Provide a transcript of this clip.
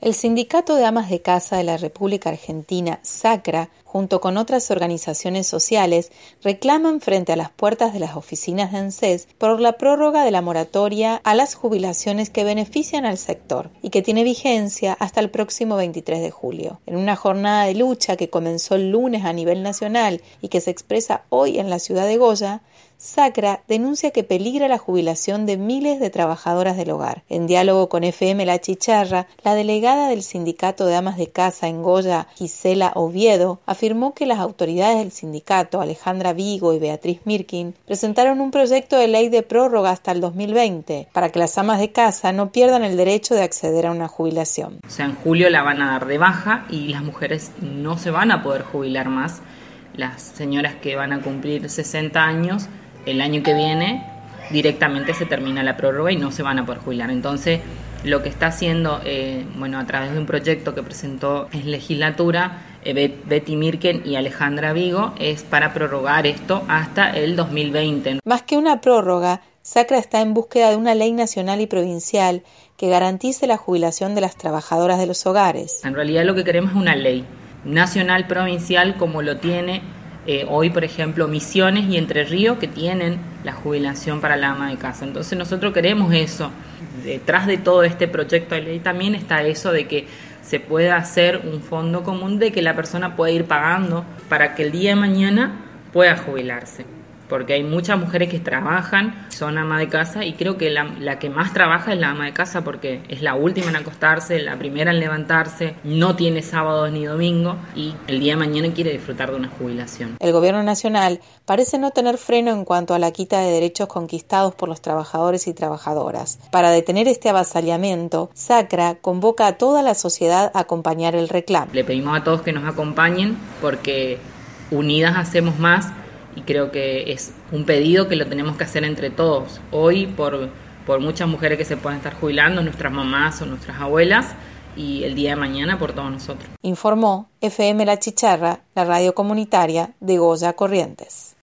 El Sindicato de Amas de Casa de la República Argentina, SACRA, junto con otras organizaciones sociales, reclaman frente a las puertas de las oficinas de ANSES por la prórroga de la moratoria a las jubilaciones que benefician al sector y que tiene vigencia hasta el próximo 23 de julio. En una jornada de lucha que comenzó el lunes a nivel nacional y que se expresa hoy en la ciudad de Goya, SACRA denuncia que peligra la jubilación de miles de trabajadoras del hogar. En diálogo con FM La Chicharra, la delegada del Sindicato de Amas de Casa en Goya, Gisela Oviedo, afirmó que las autoridades del sindicato, Alejandra Vigo y Beatriz Mirkin, presentaron un proyecto de ley de prórroga hasta el 2020 para que las amas de casa no pierdan el derecho de acceder a una jubilación. O sea, en julio la van a dar de baja y las mujeres no se van a poder jubilar más. Las señoras que van a cumplir 60 años, el año que viene directamente se termina la prórroga y no se van a poder jubilar. Entonces, lo que está haciendo, a través de un proyecto que presentó en legislatura, Betty Mirken y Alejandra Vigo, es para prorrogar esto hasta el 2020. Más que una prórroga, SACRA está en búsqueda de una ley nacional y provincial que garantice la jubilación de las trabajadoras de los hogares. En realidad lo que queremos es una ley nacional, provincial, como lo tiene hoy, por ejemplo, Misiones y Entre Ríos, que tienen la jubilación para la ama de casa. Entonces nosotros queremos eso. Detrás de todo este proyecto de ley también está eso de que se pueda hacer un fondo común de que la persona pueda ir pagando para que el día de mañana pueda jubilarse. Porque hay muchas mujeres que trabajan, son ama de casa, y creo que la que más trabaja es la ama de casa porque es la última en acostarse, la primera en levantarse, no tiene sábados ni domingo y el día de mañana quiere disfrutar de una jubilación. El gobierno nacional parece no tener freno en cuanto a la quita de derechos conquistados por los trabajadores y trabajadoras. Para detener este avasallamiento, SACRA convoca a toda la sociedad a acompañar el reclamo. Le pedimos a todos que nos acompañen porque unidas hacemos más. Y creo que es un pedido que lo tenemos que hacer entre todos. Hoy, por muchas mujeres que se pueden estar jubilando, nuestras mamás o nuestras abuelas, y el día de mañana por todos nosotros. Informó FM La Chicharra, la radio comunitaria de Goya Corrientes.